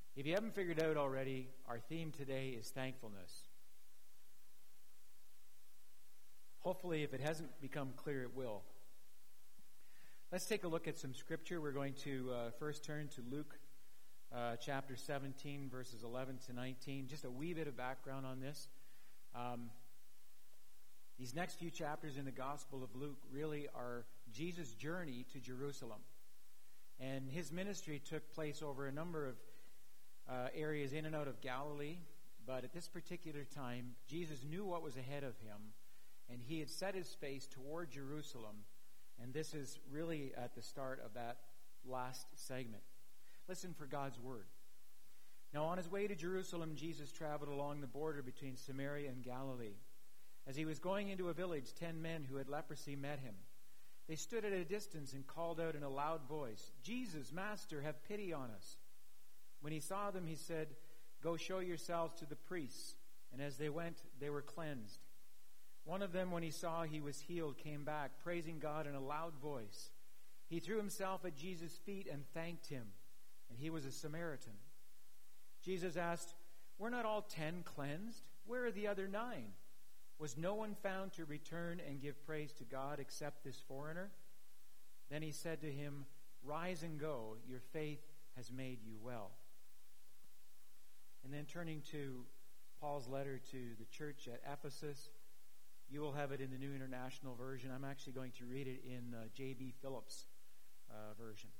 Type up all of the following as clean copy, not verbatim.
If you haven't figured out already, our theme today is thankfulness. Hopefully, if it hasn't become clear, it will. Let's take a look at some scripture. We're going to first turn to Luke chapter 17, verses 11 to 19. Just a wee bit of background on this. These next few chapters in the Gospel of Luke really are Jesus' journey to Jerusalem. And his ministry took place over a number of areas in and out of Galilee. But at this particular time, Jesus knew what was ahead of him, and he had set his face toward Jerusalem. And this is really at the start of that last segment. Listen for God's word. Now, on his way to Jerusalem, Jesus traveled along the border between Samaria and Galilee. As he was going into a village, 10 men who had leprosy met him. They stood at a distance and called out in a loud voice, "Jesus, Master, have pity on us." When he saw them, he said, "Go show yourselves to the priests." And as they went, they were cleansed. One of them, when he saw he was healed, came back, praising God in a loud voice. He threw himself at Jesus' feet and thanked him, and he was a Samaritan. Jesus asked, "Were not all 10 cleansed? Where are the other 9? Was no one found to return and give praise to God except this foreigner?" Then he said to him, "Rise and go, your faith has made you well." And then turning to Paul's letter to the church at Ephesus, you will have it in the New International Version. I'm actually going to read it in J.B. Phillips' version.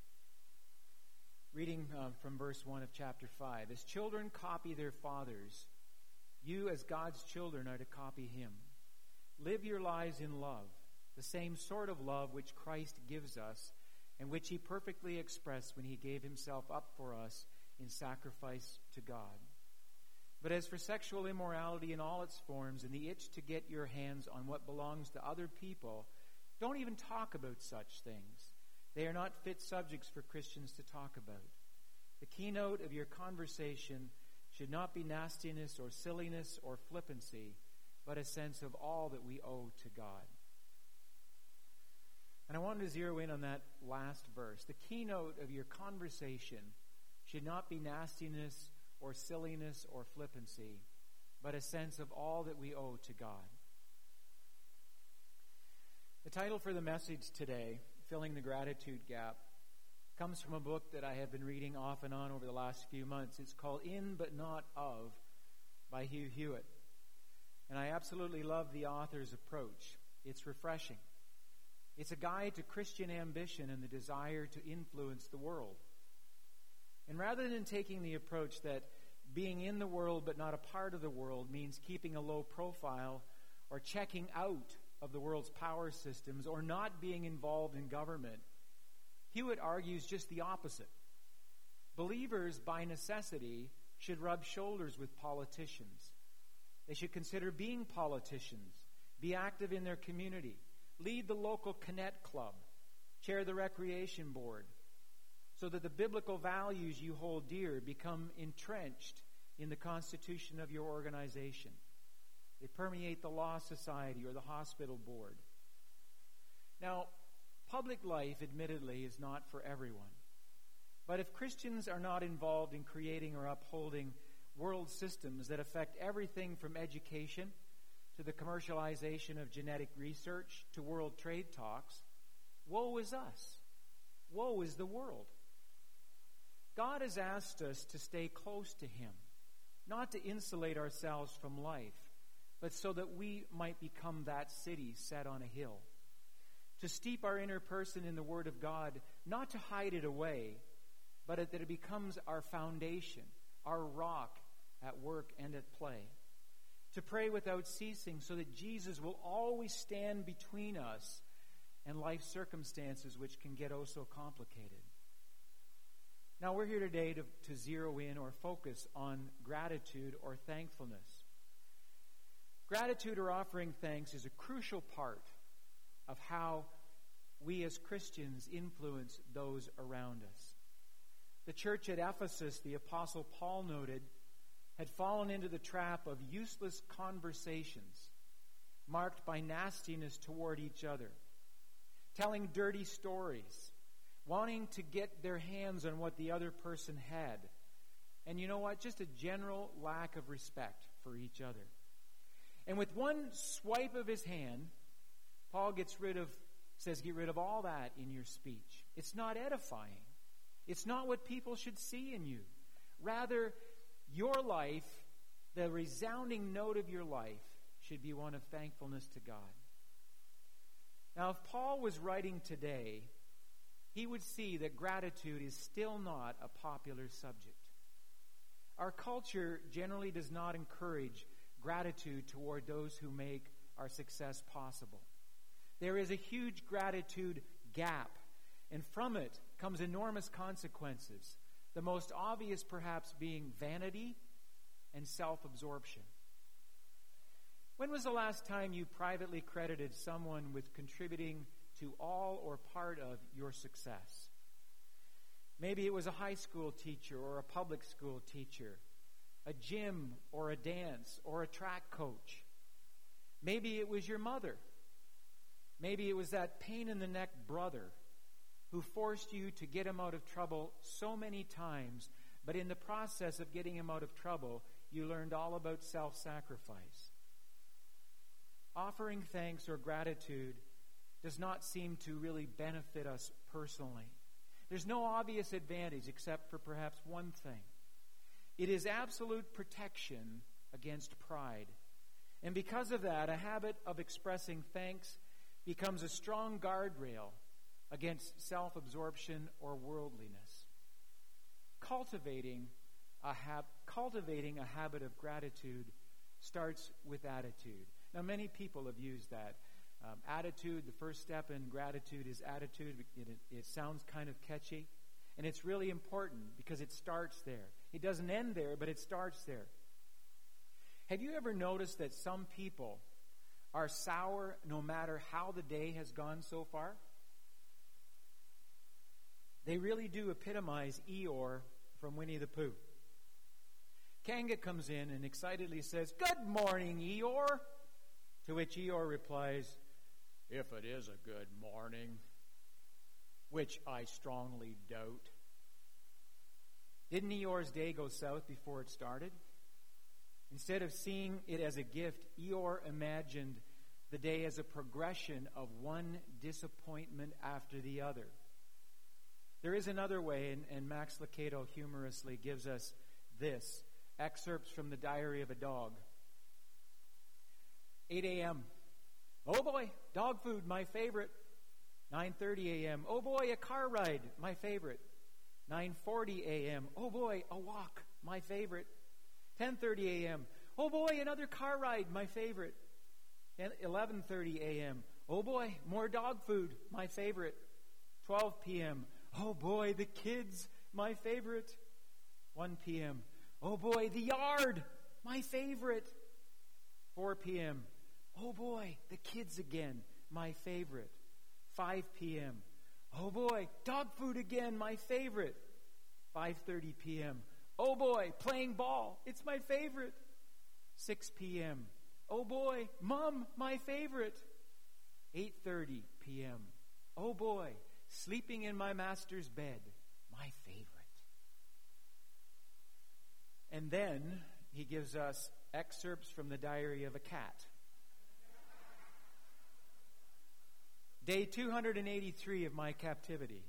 Reading from verse 1 of chapter 5. "As children copy their fathers, you as God's children are to copy him. Live your lives in love, the same sort of love which Christ gives us, and which he perfectly expressed when he gave himself up for us in sacrifice to God. But as for sexual immorality in all its forms and the itch to get your hands on what belongs to other people, don't even talk about such things. They are not fit subjects for Christians to talk about. The keynote of your conversation should not be nastiness or silliness or flippancy, but a sense of all that we owe to God." And I wanted to zero in on that last verse. The keynote of your conversation should not be nastiness or silliness or flippancy, but a sense of all that we owe to God. The title for the message today, Filling the Gratitude Gap, comes from a book that I have been reading off and on over the last few months. It's called In But Not Of by Hugh Hewitt. And I absolutely love the author's approach. It's refreshing. It's a guide to Christian ambition and the desire to influence the world. And rather than taking the approach that being in the world but not a part of the world means keeping a low profile or checking out of the world's power systems or not being involved in government, Hewitt argues just the opposite. Believers, by necessity, should rub shoulders with politicians. They should consider being politicians, be active in their community, lead the local Connect Club, chair the recreation board, so that the biblical values you hold dear become entrenched in the constitution of your organization. They permeate the law society or the hospital board. Now, public life, admittedly, is not for everyone. But if Christians are not involved in creating or upholding world systems that affect everything from education to the commercialization of genetic research to world trade talks, woe is us. Woe is the world. God has asked us to stay close to him, not to insulate ourselves from life, but so that we might become that city set on a hill. To steep our inner person in the Word of God, not to hide it away, but that it becomes our foundation, our rock at work and at play. To pray without ceasing so that Jesus will always stand between us and life circumstances which can get oh so complicated. Now, we're here today to zero in or focus on gratitude or thankfulness. Gratitude or offering thanks is a crucial part of how we as Christians influence those around us. The church at Ephesus, the Apostle Paul noted, had fallen into the trap of useless conversations marked by nastiness toward each other, telling dirty stories, wanting to get their hands on what the other person had, And you know what? Just a general lack of respect for each other. And with one swipe of his hand, Paul says, get rid of all that in your speech. It's not edifying. It's not what people should see in you. Rather, your life, the resounding note of your life, should be one of thankfulness to God. Now, if Paul was writing today, he would see that gratitude is still not a popular subject. Our culture generally does not encourage gratitude toward those who make our success possible. There is a huge gratitude gap, and from it comes enormous consequences, the most obvious perhaps being vanity and self-absorption. When was the last time you privately credited someone with contributing to all or part of your success? Maybe it was a high school teacher or a public school teacher, a gym or a dance or a track coach. Maybe it was your mother. Maybe it was that pain-in-the-neck brother who forced you to get him out of trouble so many times, but in the process of getting him out of trouble, you learned all about self-sacrifice. Offering thanks or gratitude does not seem to really benefit us personally. There's no obvious advantage except for perhaps one thing. It is absolute protection against pride. And because of that, a habit of expressing thanks becomes a strong guardrail against self-absorption or worldliness. Cultivating a habit of gratitude starts with attitude. Now, many people have used that. Attitude, the first step in gratitude is attitude. It sounds kind of catchy. And it's really important because it starts there. It doesn't end there, but it starts there. Have you ever noticed that some people are sour no matter how the day has gone so far? They really do epitomize Eeyore from Winnie the Pooh. Kanga comes in and excitedly says, "Good morning, Eeyore." To which Eeyore replies, "If it is a good morning," which I strongly doubt. Didn't Eeyore's day go south before it started? Instead of seeing it as a gift, Eeyore imagined the day as a progression of one disappointment after the other. There is another way, and Max Lucado humorously gives us this, excerpts from the Diary of a Dog. 8 a.m. Oh boy, dog food, my favorite. 9:30 a.m. Oh boy, a car ride, my favorite. 9:40 a.m. Oh boy, a walk, my favorite. 10:30 a.m. Oh boy, another car ride, my favorite. 11:30 a.m. Oh boy, more dog food, my favorite. 12 p.m. Oh boy, the kids, my favorite. 1 p.m. Oh boy, the yard, my favorite. 4 p.m. Oh boy, the kids again, my favorite. 5 p.m. Oh boy, dog food again, my favorite. 5:30 p.m. Oh boy, playing ball, it's my favorite. 6 p.m. Oh boy, Mom, my favorite. 8:30 p.m. Oh boy, sleeping in my master's bed, my favorite. And then he gives us excerpts from the Diary of a Cat. Day 283 of my captivity.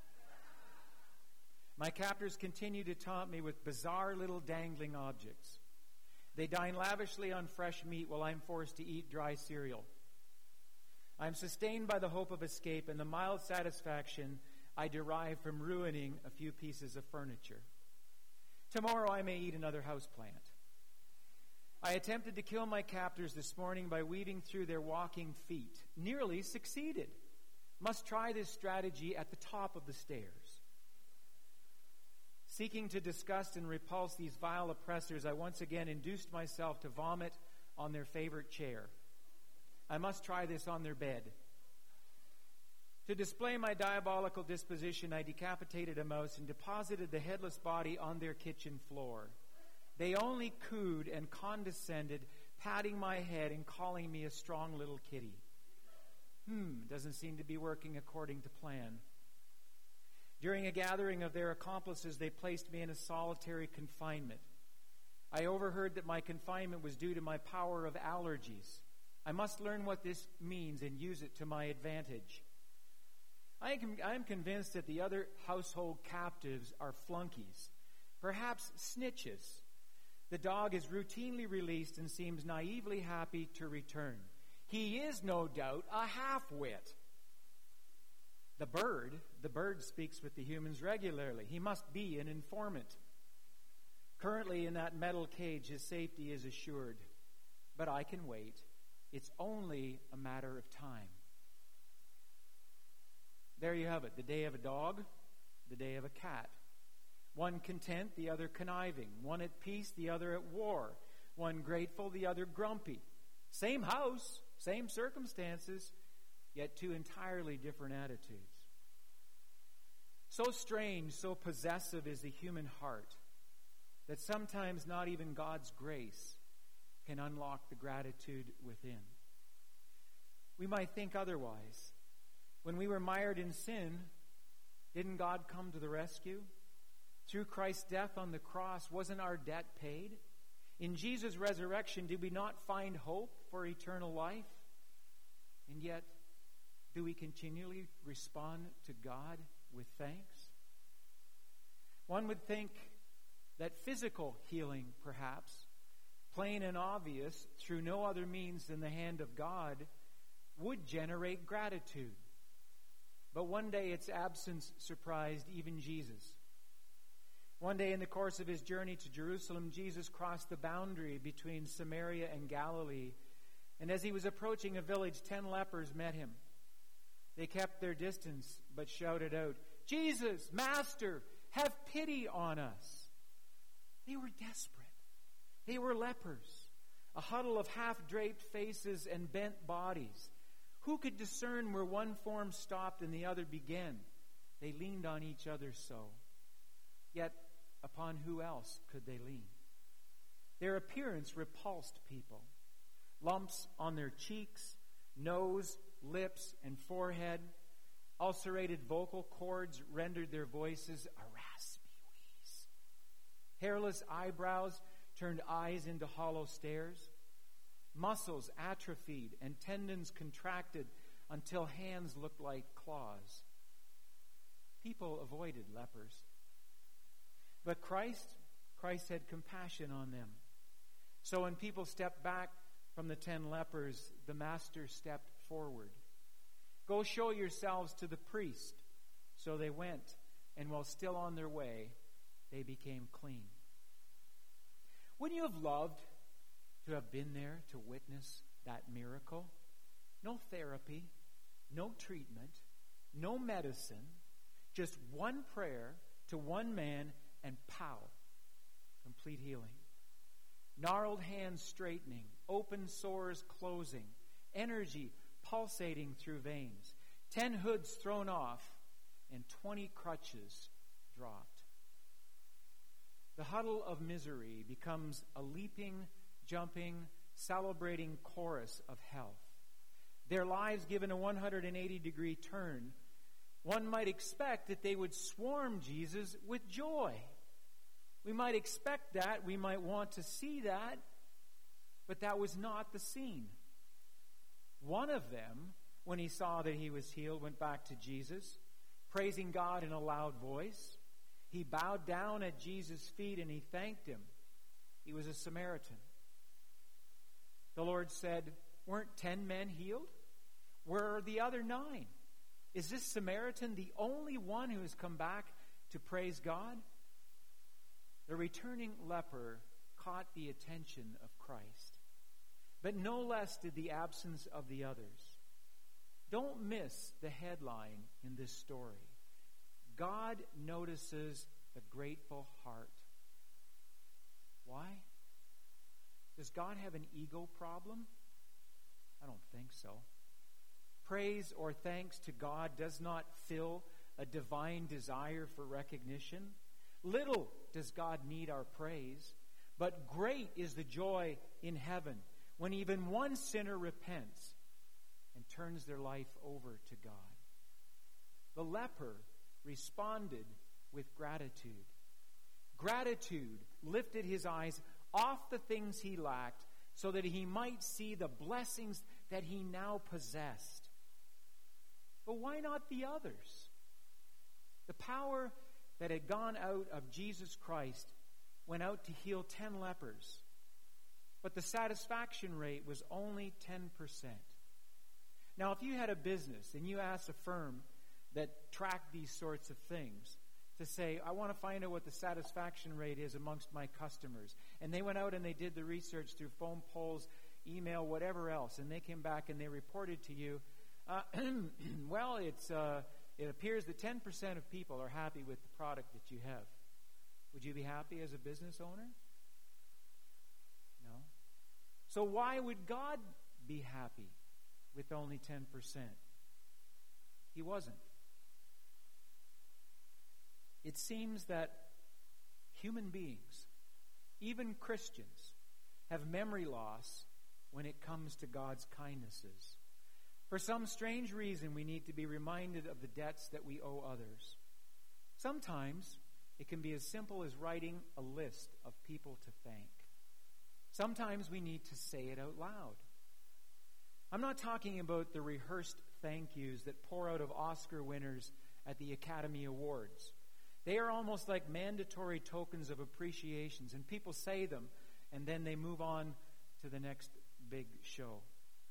My captors continue to taunt me with bizarre little dangling objects. They dine lavishly on fresh meat while I'm forced to eat dry cereal. I'm sustained by the hope of escape and the mild satisfaction I derive from ruining a few pieces of furniture. Tomorrow I may eat another houseplant. I attempted to kill my captors this morning by weaving through their walking feet. Nearly succeeded. Must try this strategy at the top of the stairs. Seeking to disgust and repulse these vile oppressors, I once again induced myself to vomit on their favorite chair. I must try this on their bed. To display my diabolical disposition, I decapitated a mouse and deposited the headless body on their kitchen floor. They only cooed and condescended, patting my head and calling me a strong little kitty. Doesn't seem to be working according to plan. During a gathering of their accomplices, they placed me in a solitary confinement. I overheard that my confinement was due to my power of allergies. I must learn what this means and use it to my advantage. I am convinced that the other household captives are flunkies, perhaps snitches. The dog is routinely released and seems naively happy to return. He is, no doubt, a half-wit. The bird speaks with the humans regularly. He must be an informant. Currently in that metal cage, his safety is assured. But I can wait. It's only a matter of time. There you have it, the day of a dog, the day of a cat. One content, the other conniving. One at peace, the other at war. One grateful, the other grumpy. Same house, same circumstances, yet two entirely different attitudes. So strange, so possessive is the human heart that sometimes not even God's grace can unlock the gratitude within. We might think otherwise. When we were mired in sin, didn't God come to the rescue? Through Christ's death on the cross, wasn't our debt paid? In Jesus' resurrection, did we not find hope for eternal life? And yet, do we continually respond to God with thanks? One would think that physical healing, perhaps, plain and obvious, through no other means than the hand of God, would generate gratitude. But one day its absence surprised even Jesus. One day in the course of his journey to Jerusalem, Jesus crossed the boundary between Samaria and Galilee. And as he was approaching a village, 10 lepers met him. They kept their distance, but shouted out, "Jesus, Master, have pity on us." They were desperate. They were lepers, a huddle of half-draped faces and bent bodies. Who could discern where one form stopped and the other began? They leaned on each other so. Yet, upon who else could they lean? Their appearance repulsed people. Lumps on their cheeks, nose, lips, and forehead, ulcerated vocal cords rendered their voices a raspy wheeze. Hairless eyebrows turned eyes into hollow stares. Muscles atrophied and tendons contracted until hands looked like claws. People avoided lepers. But Christ had compassion on them. So when people stepped back from the 10 lepers, the Master stepped forward. "Go show yourselves to the priest." So they went, and while still on their way, they became clean. Wouldn't you have loved to have been there to witness that miracle? No therapy, no treatment, no medicine, just one prayer to one man, and pow, complete healing. Gnarled hands straightening, open sores closing, energy pulsating through veins, 10 hoods thrown off, and 20 crutches dropped. The huddle of misery becomes a leaping, jumping, celebrating chorus of health. Their lives given a 180-degree turn. One might expect that they would swarm Jesus with joy. We might expect that. We might want to see that. But that was not the scene. One of them, when he saw that he was healed, went back to Jesus, praising God in a loud voice. He bowed down at Jesus' feet and he thanked him. He was a Samaritan. The Lord said, "Weren't 10 men healed? Where are the other 9? Is this Samaritan the only one who has come back to praise God?" The returning leper caught the attention of Christ. But no less did the absence of the others. Don't miss the headline in this story. God notices the grateful heart. Why? Does God have an ego problem? I don't think so. Praise or thanks to God does not fill a divine desire for recognition. Little does God need our praise, but great is the joy in heaven when even one sinner repents and turns their life over to God. The leper responded with gratitude. Gratitude lifted his eyes off the things he lacked so that he might see the blessings that he now possessed. But why not the others? The power that had gone out of Jesus Christ went out to heal 10 lepers, but the satisfaction rate was only 10%. Now, if you had a business and you asked a firm that tracked these sorts of things to say, I want to find out what the satisfaction rate is amongst my customers, and they went out and they did the research through phone polls, email, whatever else, and they came back and they reported to you, well, it appears that 10% of people are happy with the product that you have. Would you be happy as a business owner? No. So why would God be happy with only 10%? He wasn't. It seems that human beings, even Christians, have memory loss when it comes to God's kindnesses. For some strange reason, we need to be reminded of the debts that we owe others. Sometimes it can be as simple as writing a list of people to thank. Sometimes we need to say it out loud. I'm not talking about the rehearsed thank yous that pour out of Oscar winners at the Academy Awards. They are almost like mandatory tokens of appreciations, and people say them, and then they move on to the next big show.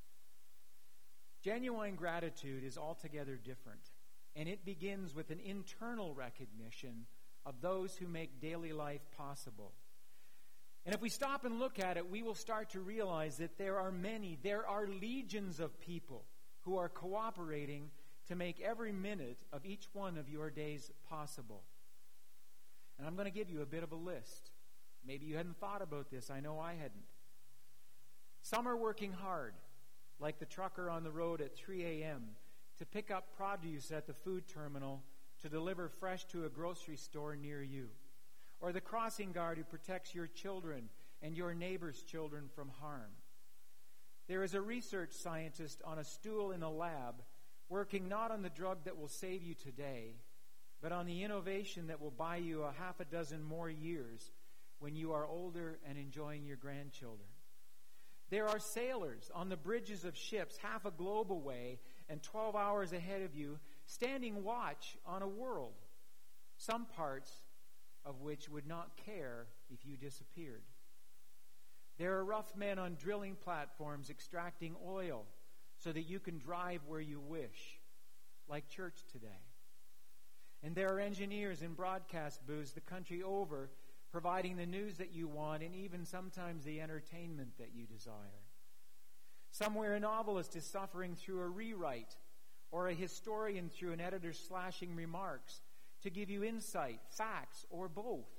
Genuine gratitude is altogether different, and it begins with an internal recognition of those who make daily life possible. And if we stop and look at it, we will start to realize that there are legions of people who are cooperating to make every minute of each one of your days possible. And I'm going to give you a bit of a list. Maybe you hadn't thought about this. I know I hadn't. Some are working hard, like the trucker on the road at 3 a.m., to pick up produce at the food terminal to deliver fresh to a grocery store near you. Or the crossing guard who protects your children and your neighbor's children from harm. There is a research scientist on a stool in a lab working not on the drug that will save you today, but on the innovation that will buy you a half a dozen more years when you are older and enjoying your grandchildren. There are sailors on the bridges of ships half a globe away and 12 hours ahead of you, standing watch on a world, some parts of which would not care if you disappeared. There are rough men on drilling platforms extracting oil so that you can drive where you wish, like church today. And there are engineers in broadcast booths the country over providing the news that you want and even sometimes the entertainment that you desire. Somewhere a novelist is suffering through a rewrite or a historian through an editor's slashing remarks to give you insight, facts, or both.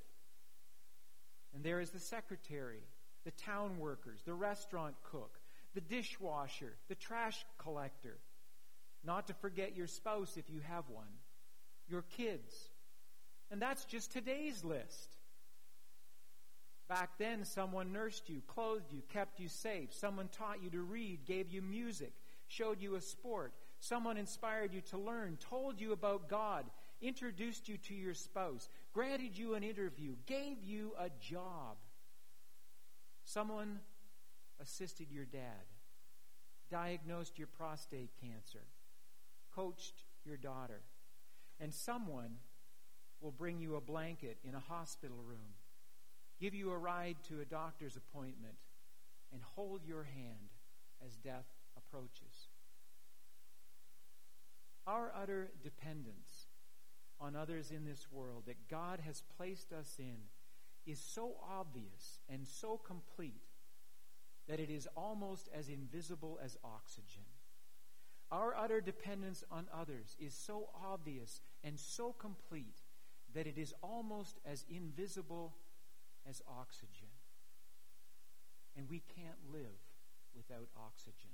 And there is the secretary, the town workers, the restaurant cook, the dishwasher, the trash collector, not to forget your spouse if you have one, your kids. And that's just today's list. Back then, someone nursed you, clothed you, kept you safe. Someone taught you to read, gave you music, showed you a sport. Someone inspired you to learn, told you about God, introduced you to your spouse, granted you an interview, gave you a job. Someone assisted your dad, diagnosed your prostate cancer, coached your daughter, and someone will bring you a blanket in a hospital room, give you a ride to a doctor's appointment, and hold your hand as death approaches. Our utter dependence on others in this world that God has placed us in is so obvious and so complete that it is almost as invisible as oxygen. Our utter dependence on others is so obvious and so complete that it is almost as invisible as oxygen. And we can't live without oxygen.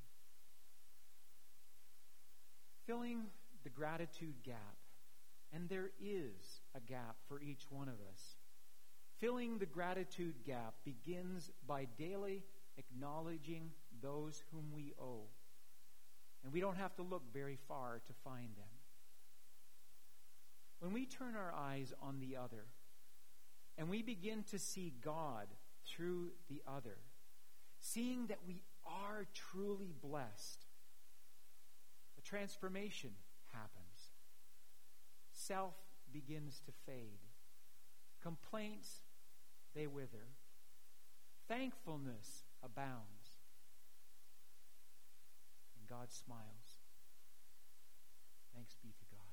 Filling the gratitude gap, and there is a gap for each one of us. Filling the gratitude gap begins by daily acknowledging those whom we owe. And we don't have to look very far to find them. When we turn our eyes on the other, and we begin to see God through the other, seeing that we are truly blessed, a transformation happens. Self begins to fade. Complaints, they wither. Thankfulness abounds. And God smiles. Thanks be to God.